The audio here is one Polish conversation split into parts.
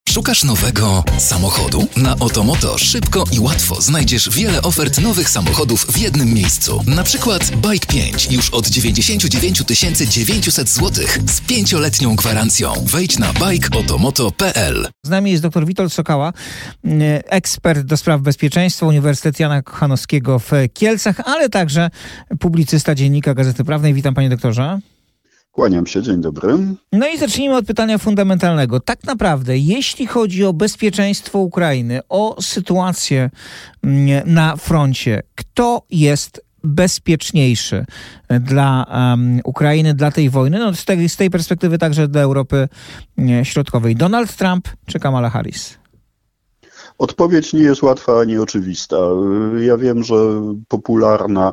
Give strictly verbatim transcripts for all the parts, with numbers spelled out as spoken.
Szukasz nowego samochodu? Na Otomoto szybko i łatwo znajdziesz wiele ofert nowych samochodów w jednym miejscu. Na przykład Bike pięć już od dziewięćdziesiąt dziewięć tysięcy dziewięćset złotych z pięcioletnią gwarancją. Wejdź na bike otomoto kropka p l. Z nami jest dr Witold Sokała, ekspert do spraw bezpieczeństwa, Uniwersytet Jana Kochanowskiego w Kielcach, ale także publicysta Dziennika Gazety Prawnej. Witam, panie doktorze. Kłaniam się, dzień dobry. No i zacznijmy od pytania fundamentalnego. Tak naprawdę, jeśli chodzi o bezpieczeństwo Ukrainy, o sytuację na froncie, kto jest bezpieczniejszy dla um, Ukrainy, dla tej wojny? No z tej, z tej perspektywy także dla Europy nie, Środkowej. Donald Trump czy Kamala Harris? Odpowiedź nie jest łatwa ani oczywista. Ja wiem, że popularna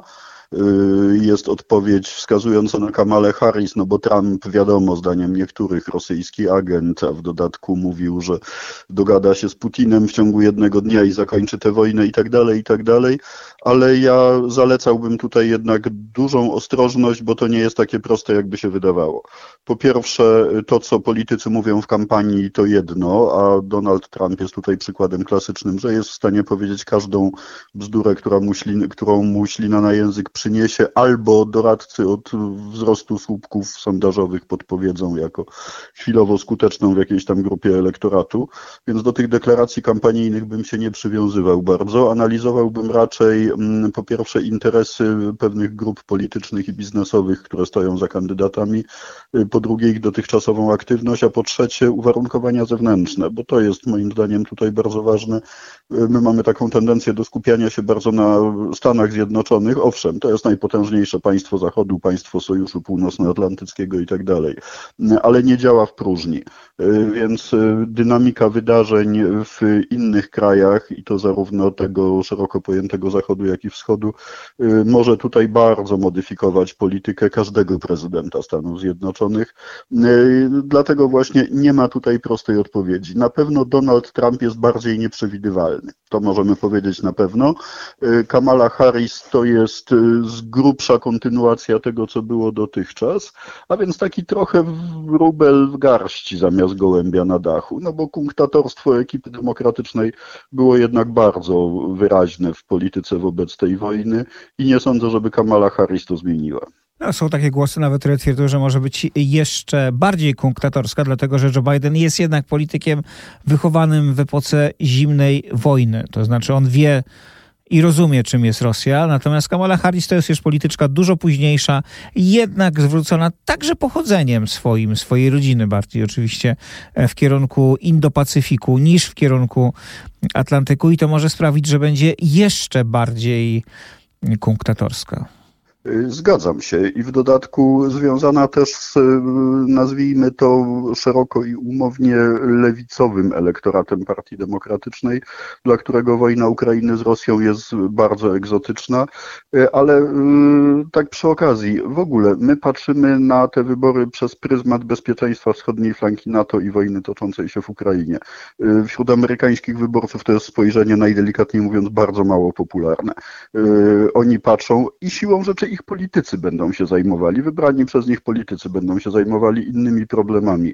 jest odpowiedź wskazująca na Kamalę Harris, no bo Trump, wiadomo, zdaniem niektórych, rosyjski agent, a w dodatku mówił, że dogada się z Putinem w ciągu jednego dnia i zakończy tę wojnę i tak dalej, i tak dalej, ale ja zalecałbym tutaj jednak dużą ostrożność, bo to nie jest takie proste, jakby się wydawało. Po pierwsze, to, co politycy mówią w kampanii, to jedno, a Donald Trump jest tutaj przykładem klasycznym, że jest w stanie powiedzieć każdą bzdurę, która mu ślin, którą mu ślina na język przyniesie, albo doradcy od wzrostu słupków sondażowych podpowiedzą jako chwilowo skuteczną w jakiejś tam grupie elektoratu. Więc do tych deklaracji kampanijnych bym się nie przywiązywał bardzo. Analizowałbym raczej mm, po pierwsze interesy pewnych grup politycznych i biznesowych, które stoją za kandydatami, po drugie ich dotychczasową aktywność, a po trzecie uwarunkowania zewnętrzne, bo to jest moim zdaniem tutaj bardzo ważne. My mamy taką tendencję do skupiania się bardzo na Stanach Zjednoczonych. Owszem, to jest najpotężniejsze państwo Zachodu, państwo Sojuszu Północnoatlantyckiego i tak dalej, ale nie działa w próżni, więc dynamika wydarzeń w innych krajach i to zarówno tego szeroko pojętego Zachodu, jak i Wschodu może tutaj bardzo modyfikować politykę każdego prezydenta Stanów Zjednoczonych, dlatego właśnie nie ma tutaj prostej odpowiedzi. Na pewno Donald Trump jest bardziej nieprzewidywalny, to możemy powiedzieć na pewno. Kamala Harris to jest z grubsza kontynuacja tego, co było dotychczas, a więc taki trochę wróbel w garści zamiast gołębia na dachu, no bo kunktatorstwo ekipy demokratycznej było jednak bardzo wyraźne w polityce wobec tej wojny i nie sądzę, żeby Kamala Harris to zmieniła. No, są takie głosy nawet, które twierdzą, że może być jeszcze bardziej kunktatorska, dlatego że Joe Biden jest jednak politykiem wychowanym w epoce zimnej wojny. To znaczy on wie i rozumie, czym jest Rosja, natomiast Kamala Harris to jest już polityczka dużo późniejsza, jednak zwrócona także pochodzeniem swoim, swojej rodziny bardziej oczywiście w kierunku Indo-Pacyfiku niż w kierunku Atlantyku i to może sprawić, że będzie jeszcze bardziej kunktatorska. Zgadzam się i w dodatku związana też z, nazwijmy to szeroko i umownie lewicowym elektoratem Partii Demokratycznej, dla którego wojna Ukrainy z Rosją jest bardzo egzotyczna, ale tak przy okazji, w ogóle my patrzymy na te wybory przez pryzmat bezpieczeństwa wschodniej flanki NATO i wojny toczącej się w Ukrainie. Wśród amerykańskich wyborców to jest spojrzenie, najdelikatniej mówiąc, bardzo mało popularne. Oni patrzą i siłą rzeczy ich politycy będą się zajmowali, wybrani przez nich politycy będą się zajmowali innymi problemami,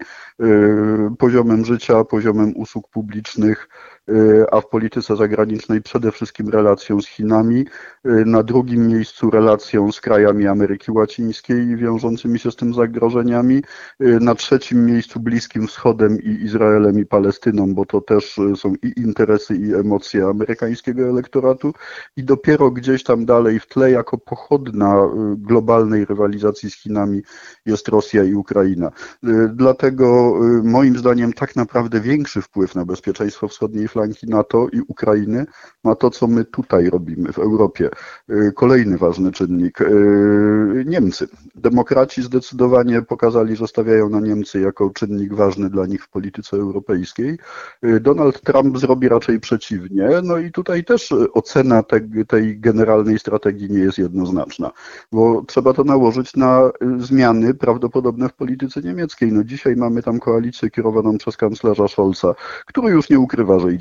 poziomem życia, poziomem usług publicznych, a w polityce zagranicznej przede wszystkim relacją z Chinami, na drugim miejscu relacją z krajami Ameryki Łacińskiej i wiążącymi się z tym zagrożeniami, na trzecim miejscu Bliskim Wschodem i Izraelem i Palestyną, bo to też są i interesy i emocje amerykańskiego elektoratu i dopiero gdzieś tam dalej w tle jako pochodna globalnej rywalizacji z Chinami jest Rosja i Ukraina. Dlatego moim zdaniem tak naprawdę większy wpływ na bezpieczeństwo wschodniej flanki NATO i Ukrainy ma to, co my tutaj robimy w Europie. Kolejny ważny czynnik. Niemcy. Demokraci zdecydowanie pokazali, że stawiają na Niemcy jako czynnik ważny dla nich w polityce europejskiej. Donald Trump zrobi raczej przeciwnie. No i tutaj też ocena te, tej generalnej strategii nie jest jednoznaczna, bo trzeba to nałożyć na zmiany prawdopodobne w polityce niemieckiej. No dzisiaj mamy tam koalicję kierowaną przez kanclerza Scholza, który już nie ukrywa, że idzie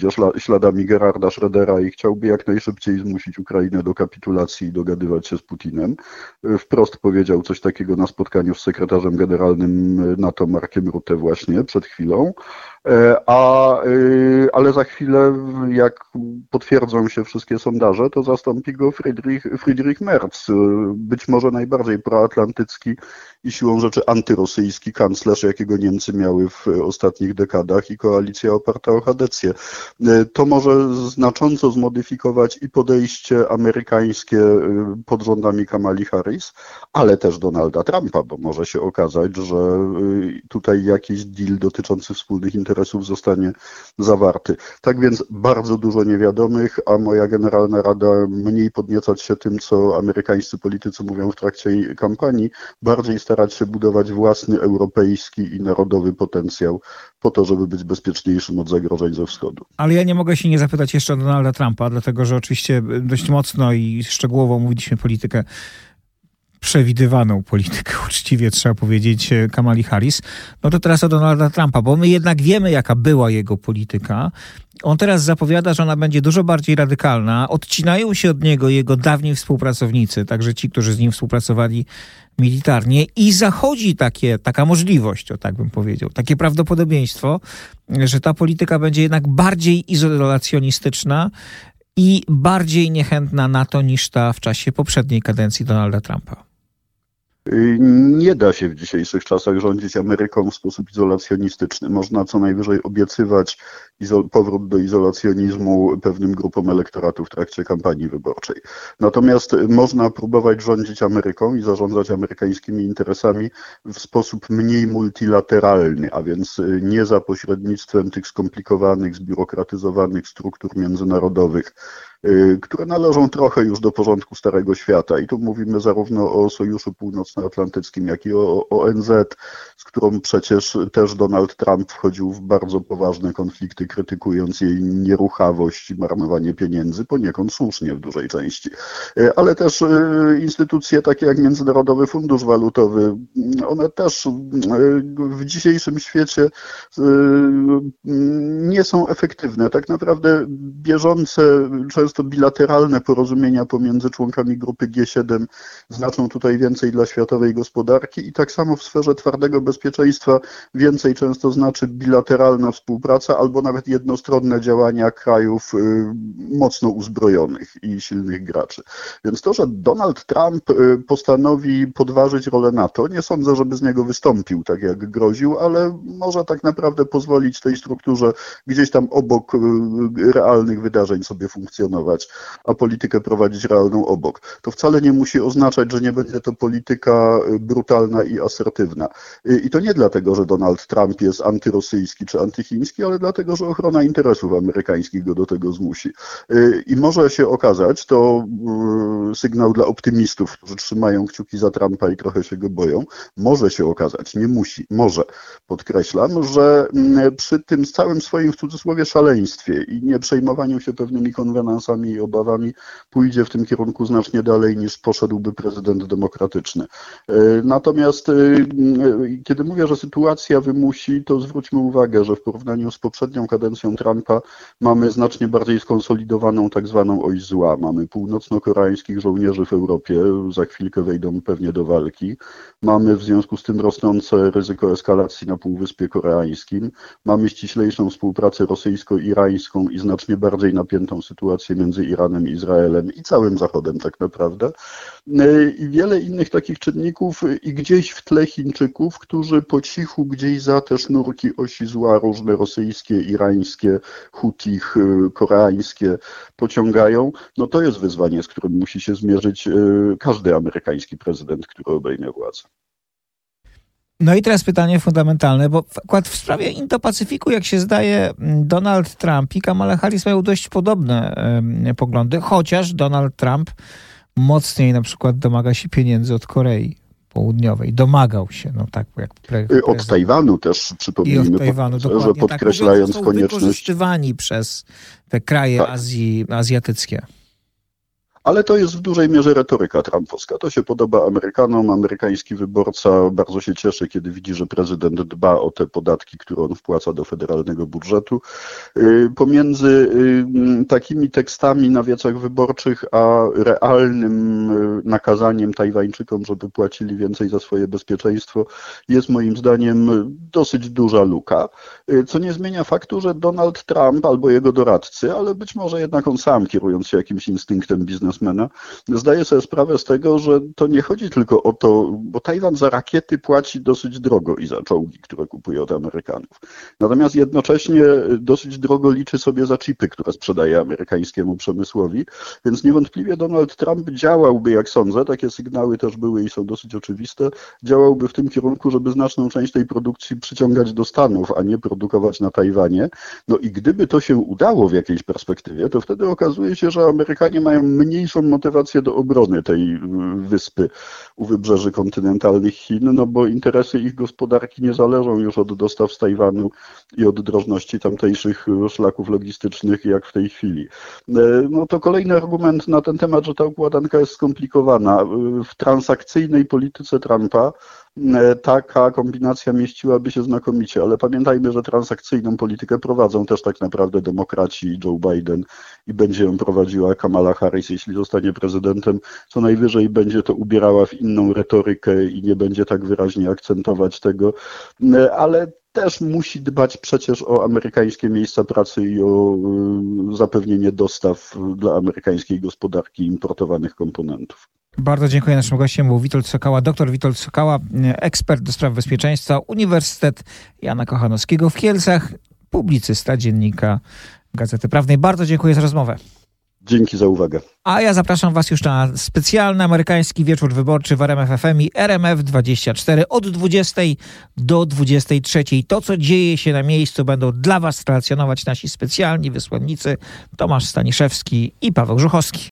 pójdzie szla, śladami Gerharda Schrödera i chciałby jak najszybciej zmusić Ukrainę do kapitulacji i dogadywać się z Putinem. Wprost powiedział coś takiego na spotkaniu z sekretarzem generalnym NATO Markiem Rutte właśnie przed chwilą. A, ale za chwilę, jak potwierdzą się wszystkie sondaże, to zastąpi go Friedrich, Friedrich Merz, być może najbardziej proatlantycki i siłą rzeczy antyrosyjski kanclerz, jakiego Niemcy miały w ostatnich dekadach i koalicja oparta o Hadecję. To może znacząco zmodyfikować i podejście amerykańskie pod rządami Kamali Harris, ale też Donalda Trumpa, bo może się okazać, że tutaj jakiś deal dotyczący wspólnych interesów zostanie zawarty. Tak więc bardzo dużo niewiadomych, a moja generalna rada mniej podniecać się tym, co amerykańscy politycy mówią w trakcie kampanii, bardziej starać się budować własny europejski i narodowy potencjał po to, żeby być bezpieczniejszym od zagrożeń ze wschodu. Ale ja nie mogę się nie zapytać jeszcze o Donalda Trumpa, dlatego że oczywiście dość mocno i szczegółowo mówiliśmy politykę, przewidywaną politykę, uczciwie trzeba powiedzieć, Kamali Harris. No to teraz o Donalda Trumpa, bo my jednak wiemy, jaka była jego polityka. On teraz zapowiada, że ona będzie dużo bardziej radykalna. Odcinają się od niego jego dawni współpracownicy, także ci, którzy z nim współpracowali militarnie, i zachodzi takie, taka możliwość, o tak bym powiedział, takie prawdopodobieństwo, że ta polityka będzie jednak bardziej izolacjonistyczna i bardziej niechętna na to niż ta w czasie poprzedniej kadencji Donalda Trumpa. Nie da się w dzisiejszych czasach rządzić Ameryką w sposób izolacjonistyczny. Można co najwyżej obiecywać izol- powrót do izolacjonizmu pewnym grupom elektoratu w trakcie kampanii wyborczej. Natomiast można próbować rządzić Ameryką i zarządzać amerykańskimi interesami w sposób mniej multilateralny, a więc nie za pośrednictwem tych skomplikowanych, zbiurokratyzowanych struktur międzynarodowych, które należą trochę już do porządku Starego Świata. I tu mówimy zarówno o Sojuszu Północnoatlantyckim, jak i o O N Z, z którą przecież też Donald Trump wchodził w bardzo poważne konflikty, krytykując jej nieruchawość i marnowanie pieniędzy, poniekąd słusznie w dużej części. Ale też instytucje takie jak Międzynarodowy Fundusz Walutowy, one też w dzisiejszym świecie nie są efektywne. Tak naprawdę bieżące, często to bilateralne porozumienia pomiędzy członkami grupy G siedem znaczą tutaj więcej dla światowej gospodarki i tak samo w sferze twardego bezpieczeństwa więcej często znaczy bilateralna współpraca albo nawet jednostronne działania krajów mocno uzbrojonych i silnych graczy. Więc to, że Donald Trump postanowi podważyć rolę NATO, nie sądzę, żeby z niego wystąpił, tak jak groził, ale może tak naprawdę pozwolić tej strukturze gdzieś tam obok realnych wydarzeń sobie funkcjonować, a politykę prowadzić realną obok. To wcale nie musi oznaczać, że nie będzie to polityka brutalna i asertywna. I to nie dlatego, że Donald Trump jest antyrosyjski czy antychiński, ale dlatego, że ochrona interesów amerykańskich go do tego zmusi. I może się okazać, to sygnał dla optymistów, którzy trzymają kciuki za Trumpa i trochę się go boją, może się okazać, nie musi, może, podkreślam, że przy tym całym swoim w cudzysłowie szaleństwie i nie przejmowaniu się pewnymi konwenansami i obawami pójdzie w tym kierunku znacznie dalej niż poszedłby prezydent demokratyczny. Natomiast kiedy mówię, że sytuacja wymusi, to zwróćmy uwagę, że w porównaniu z poprzednią kadencją Trumpa mamy znacznie bardziej skonsolidowaną tak zwaną oś zła. Mamy północno-koreańskich żołnierzy w Europie, za chwilkę wejdą pewnie do walki. Mamy w związku z tym rosnące ryzyko eskalacji na Półwyspie Koreańskim. Mamy ściślejszą współpracę rosyjsko-irańską i znacznie bardziej napiętą sytuację między Iranem, Izraelem i całym Zachodem tak naprawdę. I wiele innych takich czynników i gdzieś w tle Chińczyków, którzy po cichu gdzieś za te sznurki osi zła różne rosyjskie, irańskie, hutich, koreańskie pociągają. No to jest wyzwanie, z którym musi się zmierzyć każdy amerykański prezydent, który obejmie władzę. No i teraz pytanie fundamentalne, bo akurat w sprawie Indo-Pacyfiku, jak się zdaje, Donald Trump i Kamala Harris mają dość podobne y, poglądy, chociaż Donald Trump mocniej na przykład domaga się pieniędzy od Korei Południowej. Domagał się, no tak jak prezydent. Od Tajwanu też, przypomnijmy, I od Tajwanu, że podkreślając tak, konieczność... wykorzystywani przez te kraje tak. Azji, azjatyckie. Ale to jest w dużej mierze retoryka trumpowska. To się podoba Amerykanom. Amerykański wyborca bardzo się cieszy, kiedy widzi, że prezydent dba o te podatki, które on wpłaca do federalnego budżetu. Pomiędzy takimi tekstami na wiecach wyborczych, a realnym nakazaniem Tajwańczykom, żeby płacili więcej za swoje bezpieczeństwo, jest moim zdaniem dosyć duża luka, co nie zmienia faktu, że Donald Trump albo jego doradcy, ale być może jednak on sam, kierując się jakimś instynktem biznesmena, zdaje sobie sprawę z tego, że to nie chodzi tylko o to, bo Tajwan za rakiety płaci dosyć drogo i za czołgi, które kupuje od Amerykanów. Natomiast jednocześnie dosyć drogo liczy sobie za chipy, które sprzedaje amerykańskiemu przemysłowi, więc niewątpliwie Donald Trump działałby, jak sądzę, takie sygnały też były i są dosyć oczywiste, działałby w tym kierunku, żeby znaczną część tej produkcji przyciągać do Stanów, a nie produkować na Tajwanie. No i gdyby to się udało w jakiejś perspektywie, to wtedy okazuje się, że Amerykanie mają mniejszą motywację do obrony tej wyspy u wybrzeży kontynentalnych Chin, no bo interesy ich gospodarki nie zależą już od dostaw z Tajwanu i od drożności tamtejszych szlaków logistycznych, jak w tej chwili. No to kolejny argument na ten temat, że ta układanka jest skomplikowana. W transakcyjnej polityce Trumpa taka kombinacja mieściłaby się znakomicie, ale pamiętajmy, że transakcyjną politykę prowadzą też tak naprawdę demokraci i Joe Biden i będzie ją prowadziła Kamala Harris, jeśli zostanie prezydentem, co najwyżej będzie to ubierała w inną retorykę i nie będzie tak wyraźnie akcentować tego, ale też musi dbać przecież o amerykańskie miejsca pracy i o zapewnienie dostaw dla amerykańskiej gospodarki importowanych komponentów. Bardzo dziękuję. Naszym gościem był Witold Sokała, doktor Witold Sokała, ekspert do spraw bezpieczeństwa, Uniwersytet Jana Kochanowskiego w Kielcach, publicysta Dziennika Gazety Prawnej. Bardzo dziękuję za rozmowę. Dzięki za uwagę. A ja zapraszam Was już na specjalny amerykański wieczór wyborczy w R M F F M i R M F dwadzieścia cztery od dwudziestej do dwudziestej trzeciej. To, co dzieje się na miejscu, będą dla Was relacjonować nasi specjalni wysłannicy Tomasz Staniszewski i Paweł Żuchowski.